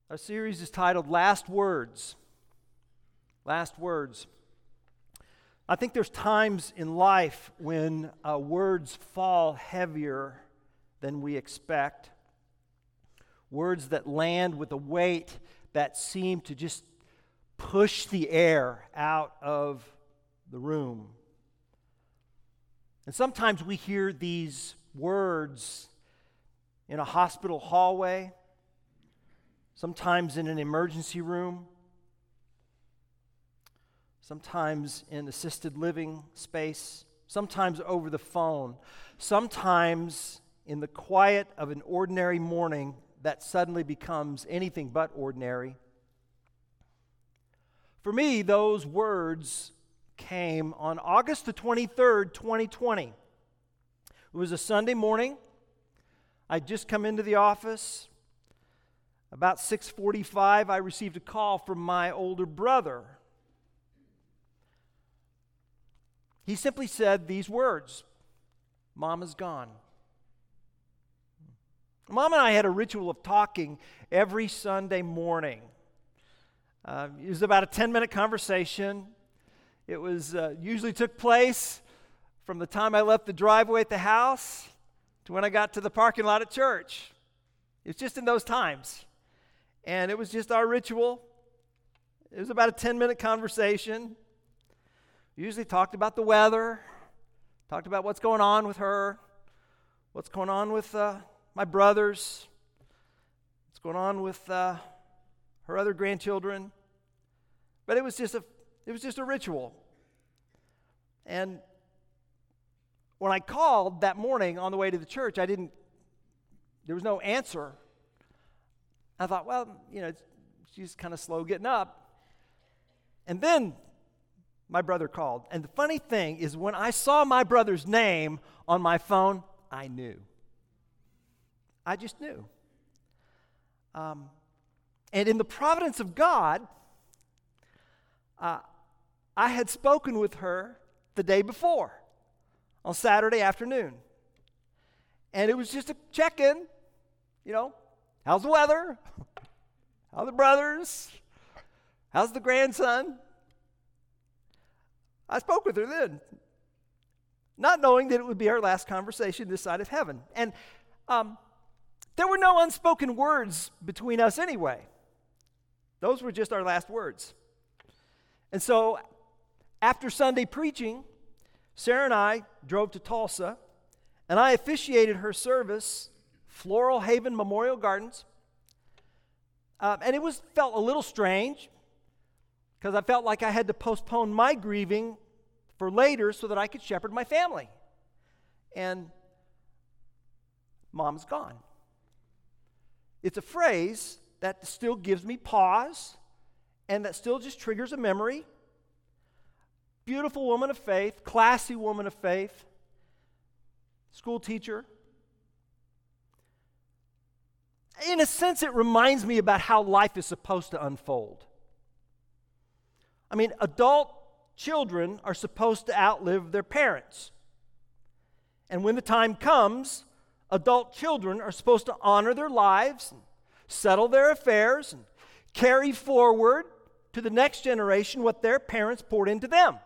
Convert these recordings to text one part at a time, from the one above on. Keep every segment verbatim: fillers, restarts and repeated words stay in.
Our series is titled Last Words. Last Words. I think there's times in life when uh, words fall heavier than we expect. Words that land with a weight that seem to just push the air out of the room. And sometimes we hear these words in a hospital hallway, sometimes in an emergency room, sometimes in assisted living space, sometimes over the phone, sometimes in the quiet of an ordinary morning that suddenly becomes anything but ordinary. For me, those words came on August the twenty-third, twenty twenty. It was a Sunday morning. I'd just come into the office. About six forty-five, I received a call from my older brother. He simply said these words, "Mom is gone." Mom and I had a ritual of talking every Sunday morning. Uh, it was about a ten-minute conversation. It was uh, usually took place from the time I left the driveway at the house to when I got to the parking lot at church. It was just in those times. And it was just our ritual. It was about a ten-minute conversation. We usually talked about the weather, talked about what's going on with her, what's going on with uh, my brothers, what's going on with uh, her other grandchildren. But it was just a it was just a ritual. And when I called that morning on the way to the church, I didn't, there was no answer. I thought, well, you know, she's kind of slow getting up. And then my brother called. And the funny thing is when I saw my brother's name on my phone, I knew. I just knew. Um, and in the providence of God, uh, I had spoken with her the day before on Saturday afternoon. And it was just a check-in, you know, how's the weather? How are the brothers? How's the grandson? I spoke with her then, not knowing that it would be our last conversation this side of heaven. And um, there were no unspoken words between us anyway. Those were just our last words. And so after Sunday preaching, Sarah and I drove to Tulsa, and I officiated her service, Floral Haven Memorial Gardens. Um, and it was felt a little strange because I felt like I had to postpone my grieving for later so that I could shepherd my family. And Mom's gone. It's a phrase that still gives me pause and that still just triggers a memory. Beautiful woman of faith, classy woman of faith, school teacher. In a sense, it reminds me about how life is supposed to unfold. I mean, adult children are supposed to outlive their parents. And when the time comes, adult children are supposed to honor their lives, and settle their affairs, and carry forward to the next generation what their parents poured into them.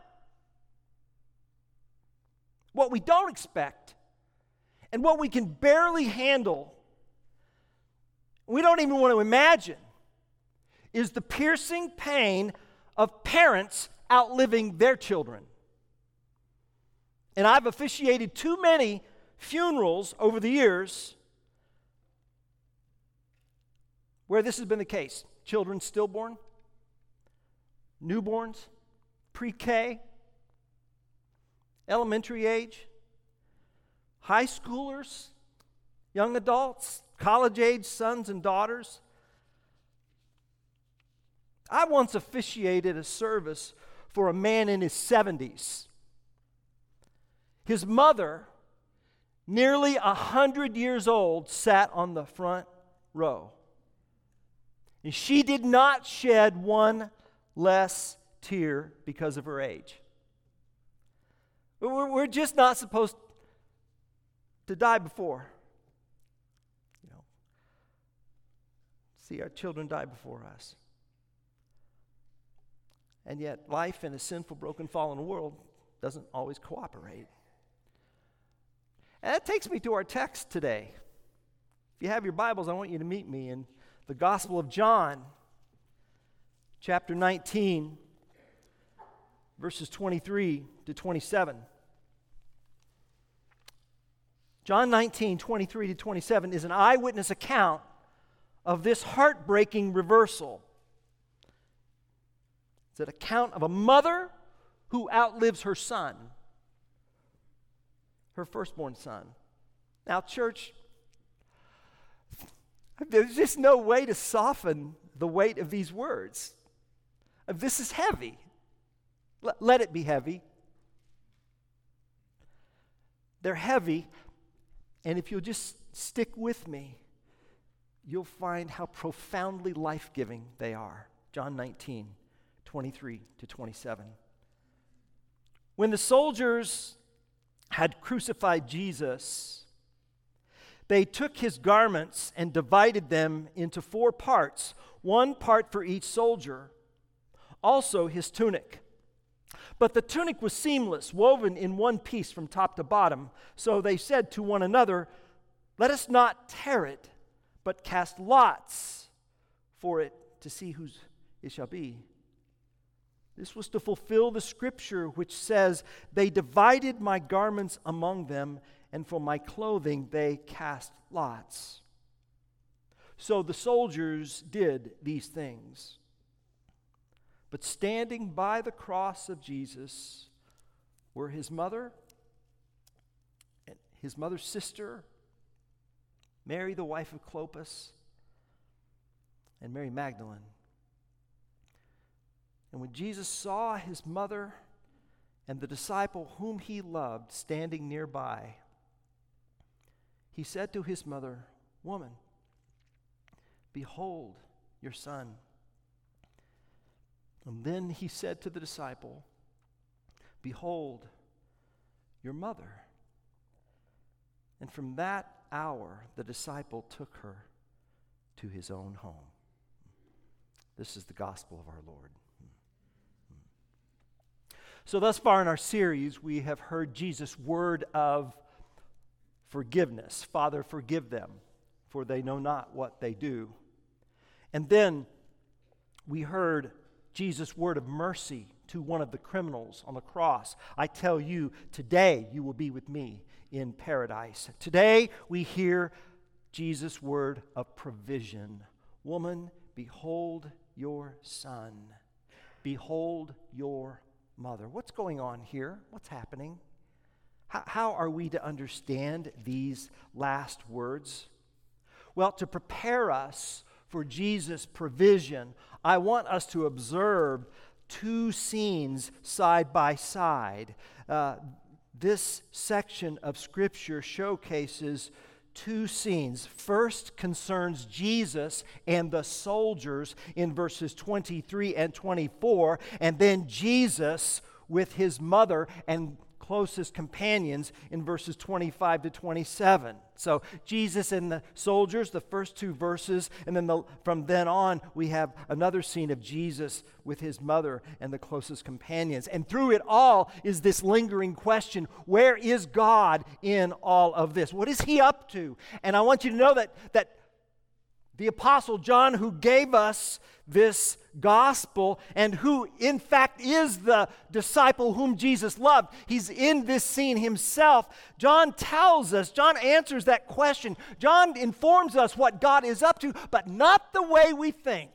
What we don't expect, and what we can barely handle, we don't even want to imagine, is the piercing pain of parents outliving their children. And I've officiated too many funerals over the years where this has been the case. Children stillborn, newborns, pre-K, elementary age, high schoolers, young adults, college-age sons and daughters. I once officiated a service for a man in his seventies. His mother, nearly a hundred years old, sat on the front row. And she did not shed one less tear because of her age. We're, we're just not supposed to die before. You know, see our children die before us. And yet, life in a sinful, broken, fallen world doesn't always cooperate. And that takes me to our text today. If you have your Bibles, I want you to meet me in the Gospel of John, chapter nineteen, verses twenty-three to twenty-seven. John nineteen, twenty-three to twenty-seven is an eyewitness account of this heartbreaking reversal. It's an account of a mother who outlives her son, her firstborn son. Now, church, there's just no way to soften the weight of these words. This is heavy. Let it be heavy. They're heavy, and if you'll just stick with me, you'll find how profoundly life-giving they are. John nineteen, twenty-three to twenty-seven. When the soldiers had crucified Jesus, they took his garments and divided them into four parts, one part for each soldier, also his tunic. But the tunic was seamless, woven in one piece from top to bottom. So they said to one another, "Let us not tear it, but cast lots for it to see whose it shall be." This was to fulfill the scripture which says, "They divided my garments among them, and for my clothing they cast lots." So the soldiers did these things. But standing by the cross of Jesus were his mother, and his mother's sister, Mary, the wife of Clopas, and Mary Magdalene. And when Jesus saw his mother and the disciple whom he loved standing nearby, he said to his mother, "Woman, behold your son." And then he said to the disciple, "Behold your mother." And from that hour, the disciple took her to his own home. This is the gospel of our Lord. So thus far in our series, we have heard Jesus' word of forgiveness. "Father, forgive them, for they know not what they do." And then we heard Jesus' word of mercy to one of the criminals on the cross. "I tell you, today you will be with me in paradise." Today we hear Jesus' word of provision. "Woman, behold your son. Behold your mother." What's going on here? What's happening? How, how are we to understand these last words? Well, to prepare us for Jesus' provision, I want us to observe two scenes side by side. Uh, this section of Scripture showcases two scenes. First concerns Jesus and the soldiers in verses twenty-three and twenty-four, and then Jesus with his mother and closest companions in verses twenty-five to twenty-seven. So Jesus and the soldiers, the first two verses, and then the, from then on we have another scene of Jesus with his mother and the closest companions. And through it all is this lingering question: where is God in all of this? What is he up to? And I want you to know that that the Apostle John, who gave us this gospel and who in fact is the disciple whom Jesus loved, he's in this scene himself. John tells us, John answers that question. John informs us what God is up to, but not the way we think.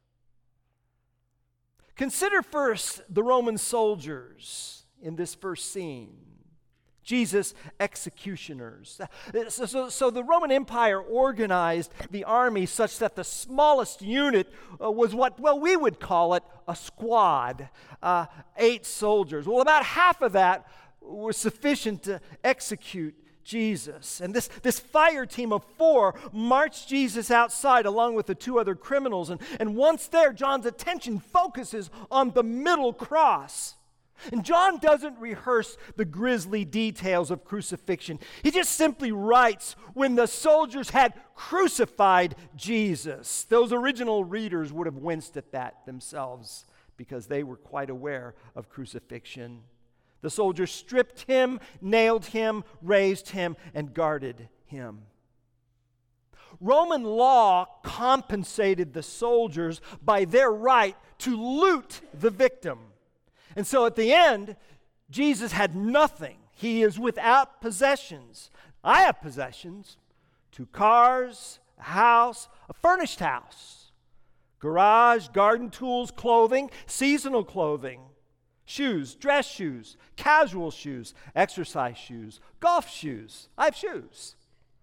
Consider first the Roman soldiers in this first scene. Jesus' executioners. So, so, so the Roman Empire organized the army such that the smallest unit uh, was what, well, we would call it a squad, uh, eight soldiers. Well, about half of that was sufficient to execute Jesus. And this, this fire team of four marched Jesus outside along with the two other criminals. And, and once there, John's attention focuses on the middle cross. And John doesn't rehearse the grisly details of crucifixion. He just simply writes when the soldiers had crucified Jesus. Those original readers would have winced at that themselves because they were quite aware of crucifixion. The soldiers stripped him, nailed him, raised him, and guarded him. Roman law compensated the soldiers by their right to loot the victim. And so at the end, Jesus had nothing. He is without possessions. I have possessions. Two cars, a house, a furnished house, garage, garden tools, clothing, seasonal clothing, shoes, dress shoes, casual shoes, exercise shoes, golf shoes. I have shoes.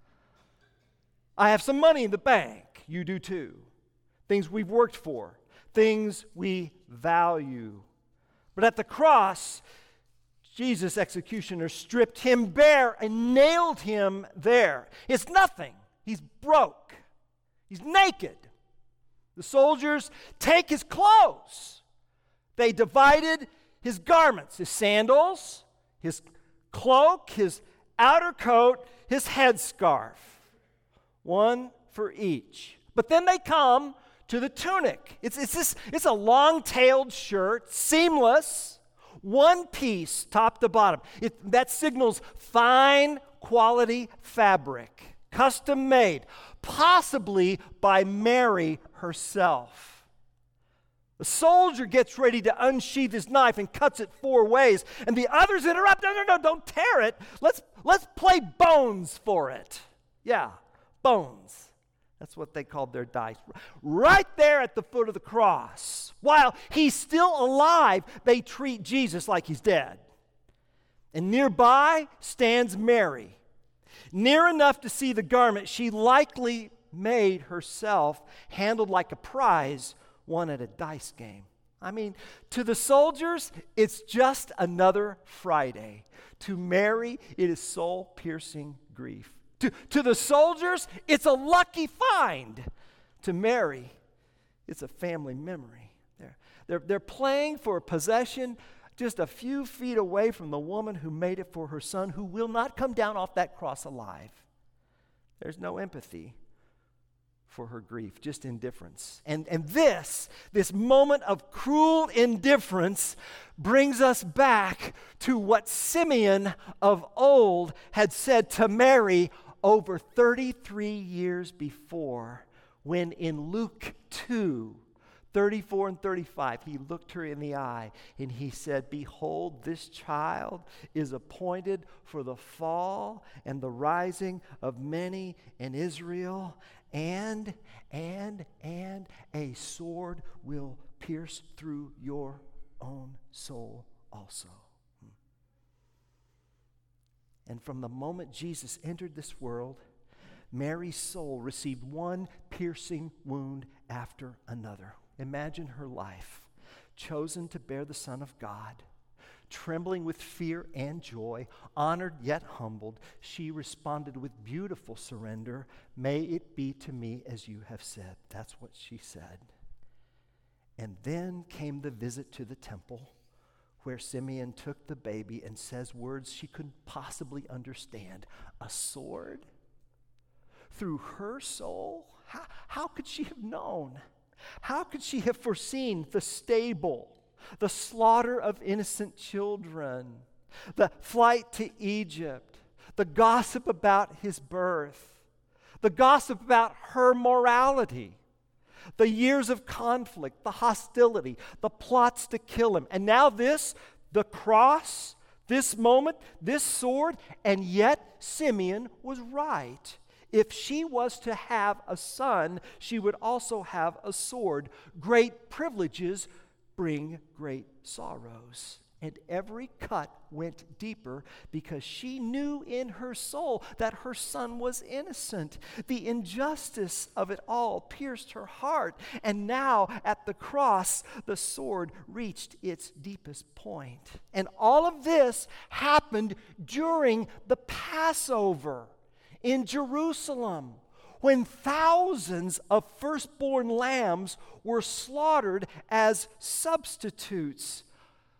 I have some money in the bank. You do too. Things we've worked for, things we value. But at the cross, Jesus' executioner stripped him bare and nailed him there. It's nothing. He's broke. He's naked. The soldiers take his clothes. They divided his garments, his sandals, his cloak, his outer coat, his headscarf. One for each. But then they come to the tunic. It's, it's, this, it's a long-tailed shirt, seamless, one piece, top to bottom. It, that signals fine quality fabric, custom made, possibly by Mary herself. The soldier gets ready to unsheath his knife and cuts it four ways, and the others interrupt. No, no, no, don't tear it. Let's, let's play bones for it. Yeah, bones. That's what they called their dice. Right there at the foot of the cross. While he's still alive, they treat Jesus like he's dead. And nearby stands Mary. Near enough to see the garment she likely made herself, handled like a prize won at a dice game. I mean, to the soldiers, it's just another Friday. To Mary, it is soul-piercing grief. To, to the soldiers, it's a lucky find. To Mary, it's a family memory. They're, they're, they're playing for a possession just a few feet away from the woman who made it for her son, who will not come down off that cross alive. There's no empathy for her grief, just indifference. And, and this, this moment of cruel indifference brings us back to what Simeon of old had said to Mary over thirty-three years before, when in Luke two, thirty-four and thirty-five, he looked her in the eye and he said, "Behold, this child is appointed for the fall and the rising of many in Israel, and, and, and a sword will pierce through your own soul also." And from the moment Jesus entered this world, Mary's soul received one piercing wound after another. Imagine her life, chosen to bear the Son of God, trembling with fear and joy, honored yet humbled. She responded with beautiful surrender, "May it be to me as you have said." That's what she said. And then came the visit to the temple, where Simeon took the baby and says words she couldn't possibly understand. A sword? Through her soul? How, how could she have known? How could she have foreseen the stable, the slaughter of innocent children, the flight to Egypt, the gossip about his birth, the gossip about her morality, the years of conflict, the hostility, the plots to kill him, and now this, the cross, this moment, this sword, and yet Simeon was right. If she was to have a son, she would also have a sword. Great privileges bring great sorrows. And every cut went deeper because she knew in her soul that her son was innocent. The injustice of it all pierced her heart. And now at the cross, the sword reached its deepest point. And all of this happened during the Passover in Jerusalem, when thousands of firstborn lambs were slaughtered as substitutes.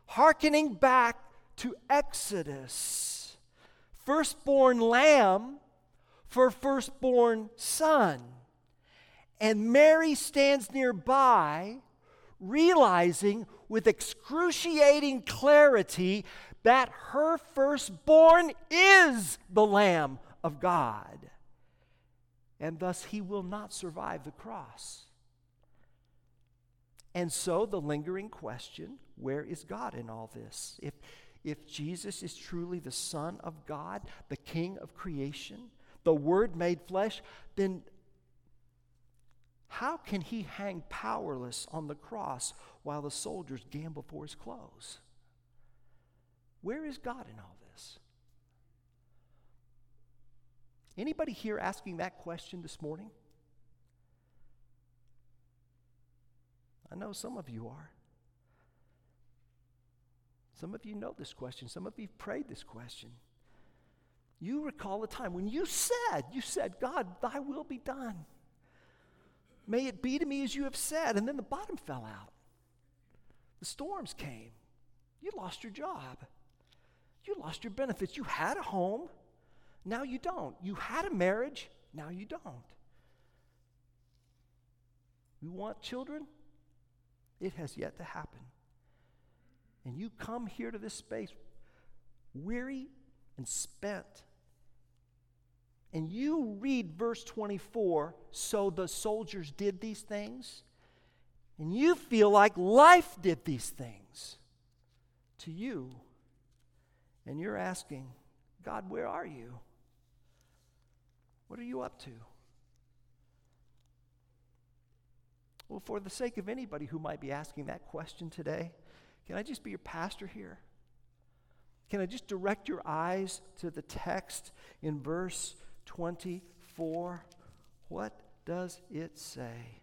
hearkening back to Exodus. Firstborn lamb for firstborn son. And Mary stands nearby, realizing with excruciating clarity that her firstborn is the Lamb of God. And thus he will not survive the cross. And so the lingering question, where is God in all this? If, if Jesus is truly the Son of God, the King of creation, the Word made flesh, then how can he hang powerless on the cross while the soldiers gamble for his clothes? Where is God in all this? Anybody here asking that question this morning? I know some of you are. Some of you know this question. Some of you prayed this question. You recall a time when you said, you said, God, thy will be done. May it be to me as you have said. And then the bottom fell out. The storms came. You lost your job. You lost your benefits. You had a home. Now you don't. You had a marriage. Now you don't. You want children? It has yet to happen. And you come here to this space weary and spent. And you read verse twenty-four, so the soldiers did these things. And you feel like life did these things to you. And you're asking, God, where are you? What are you up to? Well, for the sake of anybody who might be asking that question today, can I just be your pastor here? Can I just direct your eyes to the text in verse twenty-four? What does it say?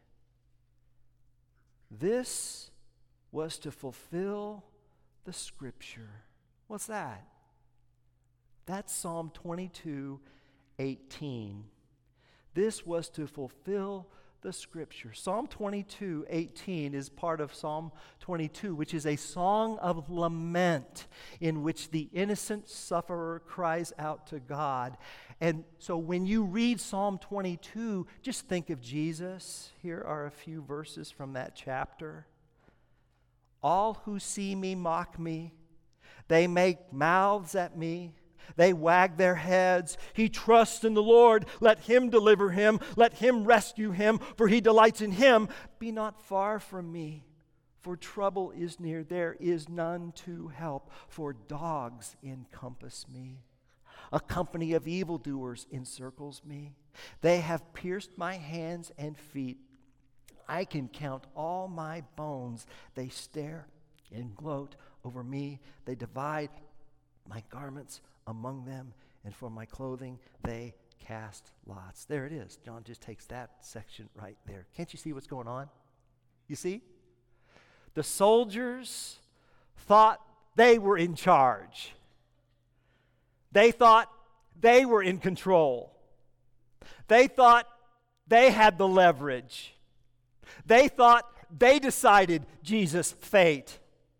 This was to fulfill the scripture. What's that? That's Psalm twenty-two eighteen. This was to fulfill the scripture. Psalm twenty-two eighteen is part of Psalm twenty-two, which is a song of lament in which the innocent sufferer cries out to God. And so when you read Psalm twenty-two, just think of Jesus. Here are a few verses from that chapter. All who see me mock me. They make mouths at me. They wag their heads. He trusts in the Lord. Let him deliver him. Let him rescue him, for he delights in him. Be not far from me, for trouble is near. There is none to help, for dogs encompass me. A company of evildoers encircles me. They have pierced my hands and feet. I can count all my bones. They stare and gloat over me. They divide my garments among them, and for my clothing they cast lots. There it is. John just takes that section right there. Can't you see what's going on? You see? The soldiers thought they were in charge. They thought they were in control. They thought they had the leverage. They thought they decided Jesus' fate.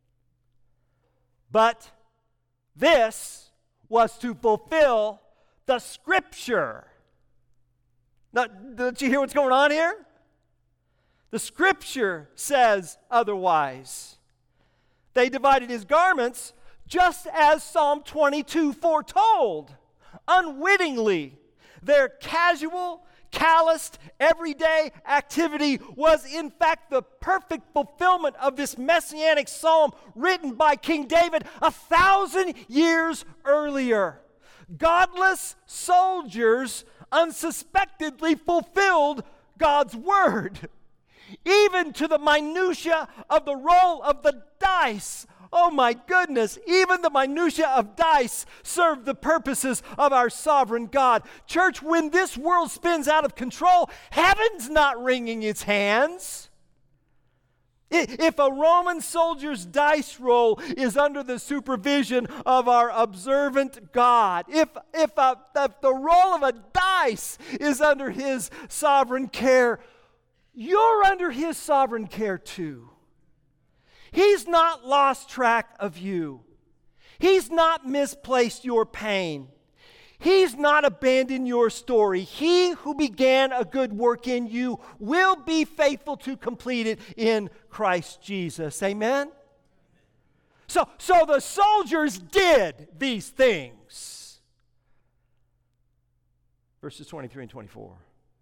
But this was to fulfill the scripture. Now, don't you hear what's going on here? The scripture says otherwise. They divided his garments just as Psalm twenty-two foretold. Unwittingly, their casual, calloused, everyday activity was in fact the perfect fulfillment of this messianic psalm written by King David a thousand years earlier. Godless soldiers unsuspectedly fulfilled God's word, even to the minutia of the roll of the dice. Oh my goodness, even the minutia of dice serve the purposes of our sovereign God. Church, when this world spins out of control, heaven's not wringing its hands. If a Roman soldier's dice roll is under the supervision of our observant God, if, if, a, if the roll of a dice is under his sovereign care, you're under his sovereign care too. He's not lost track of you. He's not misplaced your pain. He's not abandoned your story. He who began a good work in you will be faithful to complete it in Christ Jesus. Amen? So, so the soldiers did these things. Verses twenty-three and twenty-four.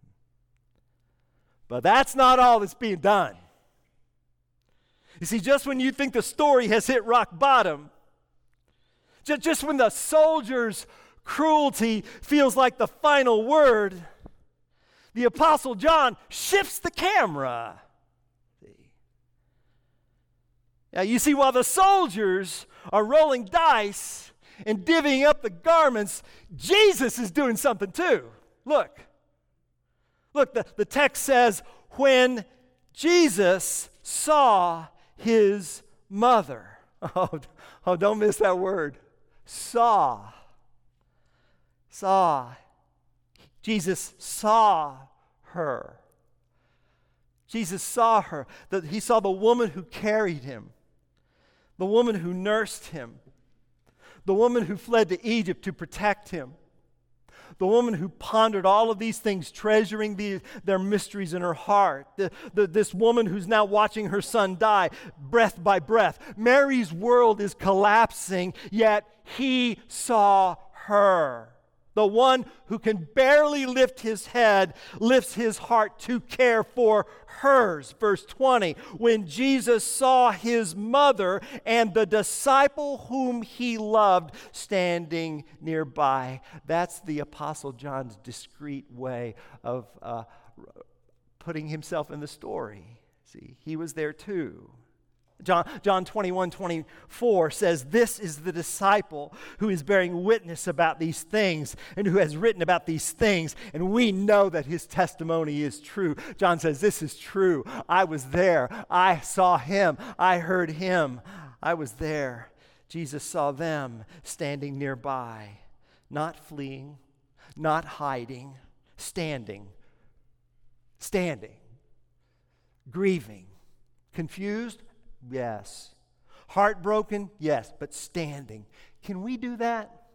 But that's not all that's being done. You see, just when you think the story has hit rock bottom, just, just when the soldiers' cruelty feels like the final word, the Apostle John shifts the camera. See? Now, you see, while the soldiers are rolling dice and divvying up the garments, Jesus is doing something too. Look. Look, the, the text says, when Jesus saw his mother. Oh, oh, don't miss that word. Saw. Saw. Jesus saw her. Jesus saw her. That he saw the woman who carried him, the woman who nursed him, the woman who fled to Egypt to protect him, the woman who pondered all of these things, treasuring the, their mysteries in her heart. The, the, this woman who's now watching her son die, breath by breath. Mary's world is collapsing, yet he saw her. The one who can barely lift his head lifts his heart to care for hers. Verse twenty, when Jesus saw his mother and the disciple whom he loved standing nearby. That's the Apostle John's discreet way of uh, putting himself in the story. See, he was there too. John, John twenty-one, twenty-four says, this is the disciple who is bearing witness about these things and who has written about these things, and we know that his testimony is true. John says, this is true. I was there. I saw him. I heard him. I was there. Jesus saw them standing nearby, not fleeing, not hiding, standing, standing, grieving, confused. Yes. Heartbroken? Yes, but standing. Can we do that?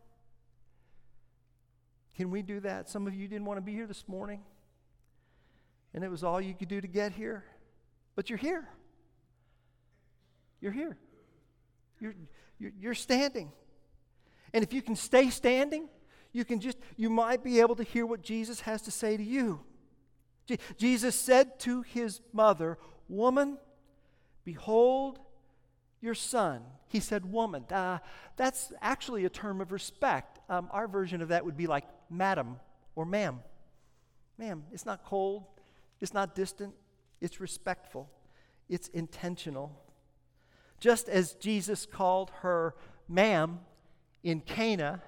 Can we do that? Some of you didn't want to be here this morning, and it was all you could do to get here, but you're here. You're here. You're, you're, you're standing. And if you can stay standing, you can just, you might be able to hear what Jesus has to say to you. Je- Jesus said to his mother, woman, behold your son. He said, woman. Uh, that's actually a term of respect. Um, our version of that would be like madam or ma'am. Ma'am, it's not cold. It's not distant. It's respectful. It's intentional. Just as Jesus called her ma'am in Cana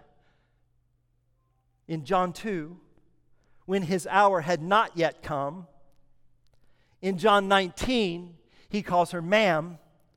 in John two, when his hour had not yet come, in John nineteen, he calls her ma'am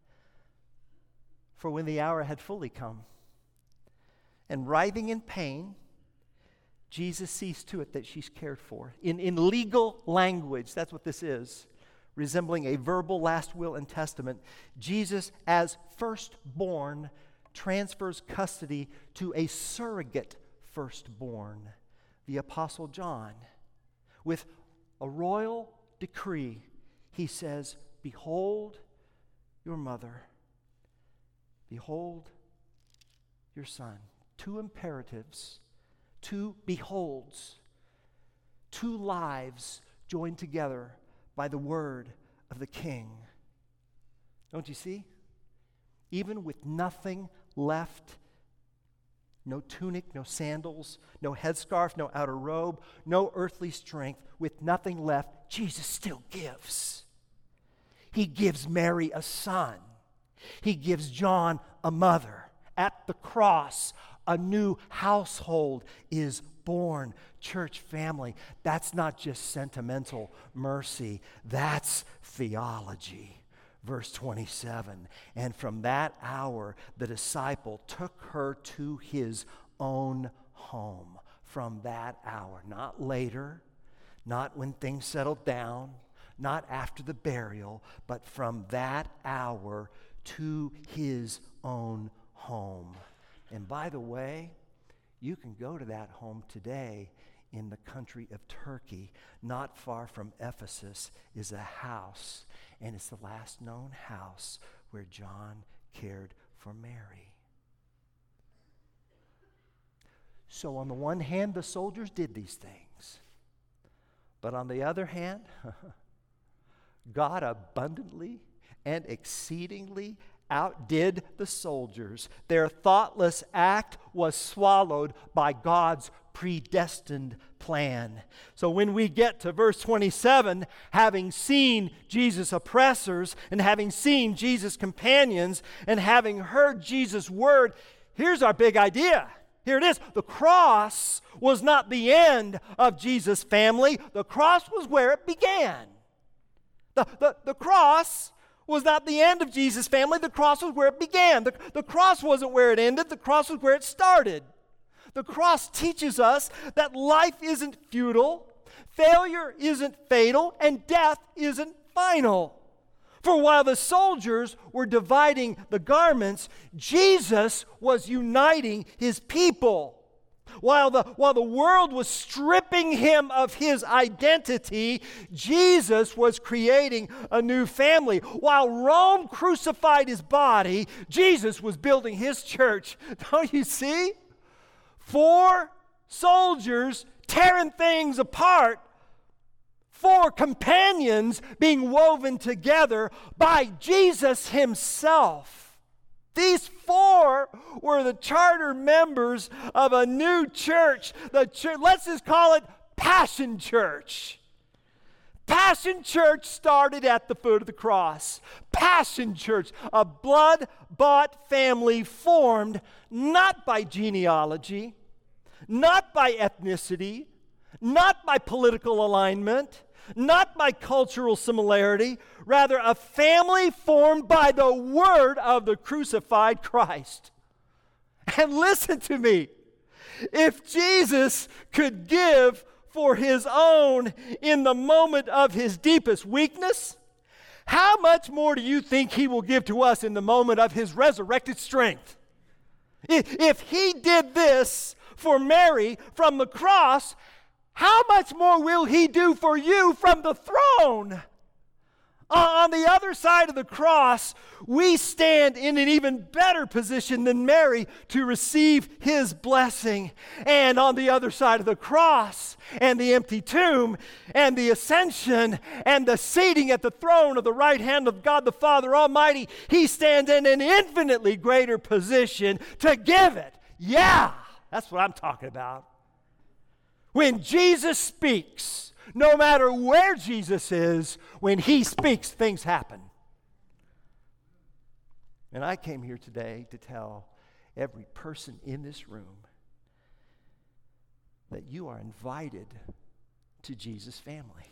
for when the hour had fully come. And writhing in pain, Jesus sees to it that she's cared for. In, in legal language, that's what this is, resembling a verbal last will and testament, Jesus, as firstborn, transfers custody to a surrogate firstborn, the Apostle John. With a royal decree, he says, behold your mother. Behold your son. Two imperatives, two beholds, two lives joined together by the word of the King. Don't you see? Even with nothing left, no tunic, no sandals, no headscarf, no outer robe, no earthly strength, with nothing left, Jesus still gives. He gives Mary a son. He gives John a mother. At the cross, a new household is born. Church family, that's not just sentimental mercy, that's theology. Verse twenty-seven, and from that hour the disciple took her to his own home. From that hour, not later, not when things settled down, not after the burial, but from that hour to his own home. And by the way, you can go to that home today in the country of Turkey. Not far from Ephesus is a house, and it's the last known house where John cared for Mary. So on the one hand, the soldiers did these things. But on the other hand, God abundantly and exceedingly outdid the soldiers. Their thoughtless act was swallowed by God's predestined plan. So when we get to verse twenty-seven, having seen Jesus' oppressors and having seen Jesus' companions and having heard Jesus' word, here's our big idea. Here it is. The cross was not the end of Jesus' family. The cross was where it began. The, the, the cross was not the end of Jesus' family. The cross was where it began. The, the cross wasn't where it ended. The cross was where it started. The cross teaches us that life isn't futile, failure isn't fatal, and death isn't final. For while the soldiers were dividing the garments, Jesus was uniting his people. While the, while the world was stripping him of his identity, Jesus was creating a new family. While Rome crucified his body, Jesus was building his church. Don't you see? Four soldiers tearing things apart. Four companions being woven together by Jesus himself. These four were the charter members of a new church. The church, let's just call it Passion Church. Passion Church started at the foot of the cross. Passion Church, a blood-bought family formed not by genealogy, not by ethnicity, not by political alignment, not by cultural similarity, rather a family formed by the word of the crucified Christ. And listen to me, if Jesus could give for his own in the moment of his deepest weakness, how much more do you think he will give to us in the moment of his resurrected strength? If he did this for Mary from the cross, how much more will he do for you from the throne? On the other side of the cross, we stand in an even better position than Mary to receive his blessing. And on the other side of the cross, and the empty tomb, and the ascension, and the seating at the throne of the right hand of God the Father Almighty, he stands in an infinitely greater position to give it. Yeah, that's what I'm talking about. When Jesus speaks, no matter where Jesus is, when he speaks, things happen. And I came here today to tell every person in this room that you are invited to Jesus' family.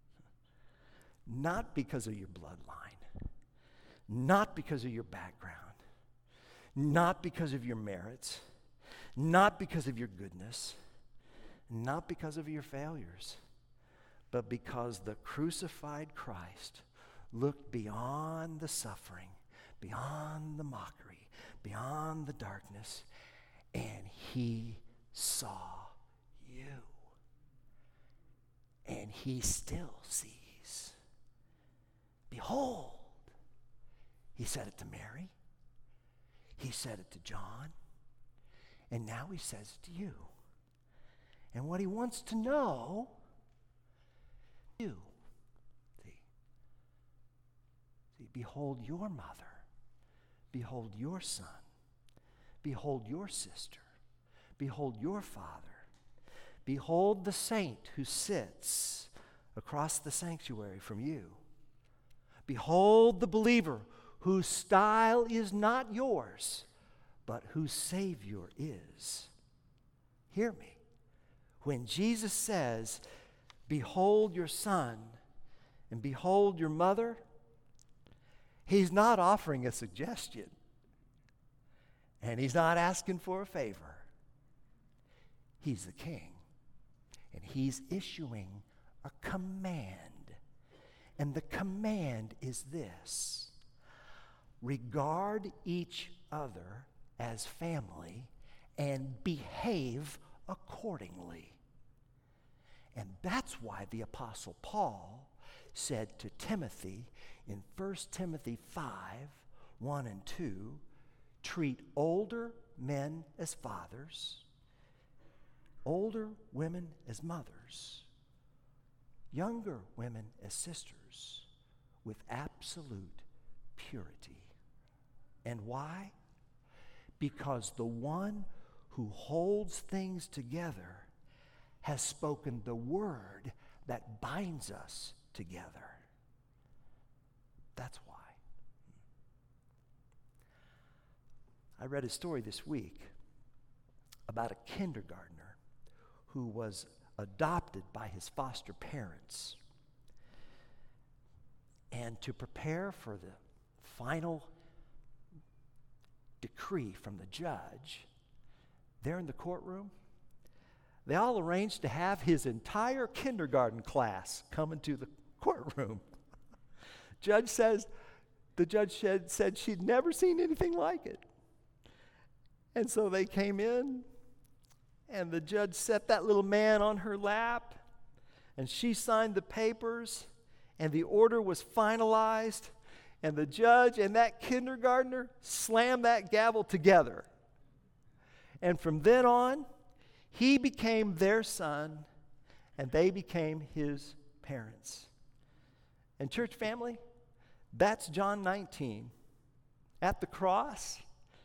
Not because of your bloodline, not because of your background, not because of your merits, not because of your goodness, not because of your failures, but because the crucified Christ looked beyond the suffering, beyond the mockery, beyond the darkness, and he saw you. And he still sees. Behold, he said it to Mary, he said it to John, and now he says it to you. And what he wants to know, you, see, see, behold your mother, behold your son, behold your sister, behold your father, behold the saint who sits across the sanctuary from you. Behold the believer whose style is not yours, but whose Savior is. Hear me. When Jesus says, behold your son and behold your mother, he's not offering a suggestion. And he's not asking for a favor. He's the king. And he's issuing a command. And the command is this: regard each other as family and behave accordingly. And that's why the Apostle Paul said to Timothy in First Timothy five, one and two, treat older men as fathers, older women as mothers, younger women as sisters, with absolute purity. And why? Because the one who holds things together has spoken the word that binds us together. That's why. I read a story this week about a kindergartner who was adopted by his foster parents. And to prepare for the final decree from the judge, there in the courtroom, they all arranged to have his entire kindergarten class come into the courtroom. Judge says, the judge said, said she'd never seen anything like it. And so they came in, and the judge set that little man on her lap, and she signed the papers, and the order was finalized, and the judge and that kindergartner slammed that gavel together. And from then on, he became their son, and they became his parents. And church family, that's John nineteen. At the cross,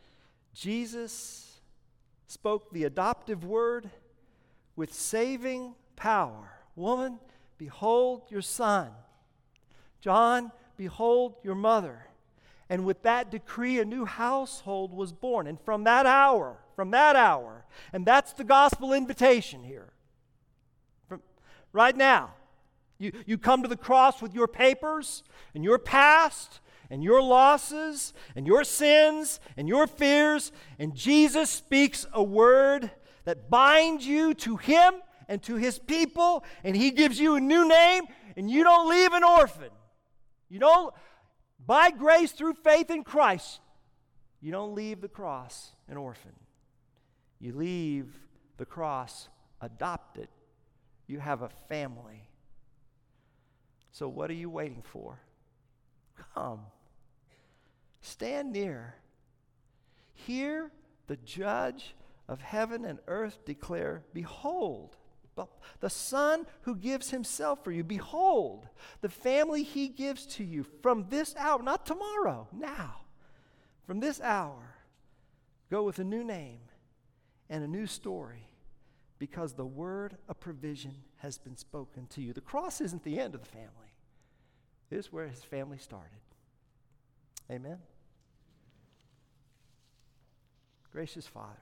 Jesus spoke the adoptive word with saving power. Woman, behold your son. John, behold your mother. And with that decree, a new household was born. And from that hour, from that hour, and that's the gospel invitation here. From right now, you, you come to the cross with your papers and your past and your losses and your sins and your fears, and Jesus speaks a word that binds you to Him and to His people, and He gives you a new name, and you don't leave an orphan. You don't, by grace through faith in Christ, you don't leave the cross an orphan. You leave the cross adopted. You have a family. So what are you waiting for? Come. Stand near. Hear the judge of heaven and earth declare, behold, the Son who gives Himself for you. Behold, the family He gives to you from this hour, not tomorrow, now. From this hour, go with a new name and a new story, because the word of provision has been spoken to you. The cross isn't the end of the family. It is where His family started. Amen. Gracious Father,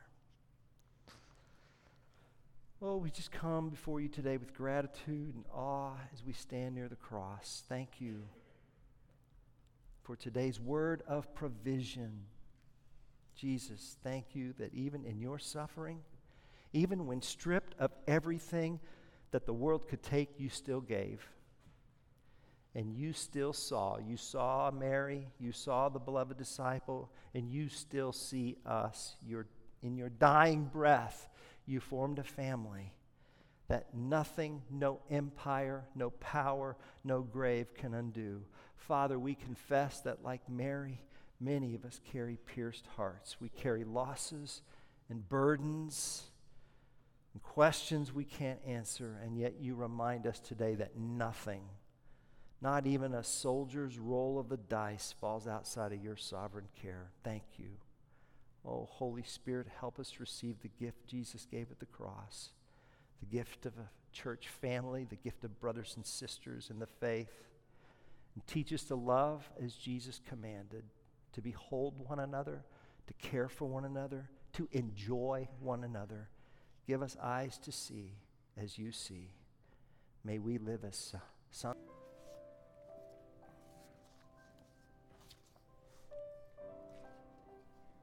oh, we just come before you today with gratitude and awe as we stand near the cross. Thank you for today's word of provision. Jesus, thank you that even in your suffering, even when stripped of everything that the world could take, you still gave. And you still saw. You saw Mary, you saw the beloved disciple, and you still see us. You're, in your dying breath, you formed a family that nothing, no empire, no power, no grave can undo. Father, we confess that like Mary, many of us carry pierced hearts. We carry losses and burdens and questions we can't answer, and yet you remind us today that nothing, not even a soldier's roll of the dice, falls outside of your sovereign care. Thank you. Oh, Holy Spirit, help us receive the gift Jesus gave at the cross, the gift of a church family, the gift of brothers and sisters in the faith. And teach us to love as Jesus commanded, to behold one another, to care for one another, to enjoy one another. Give us eyes to see as you see. May we live as sons.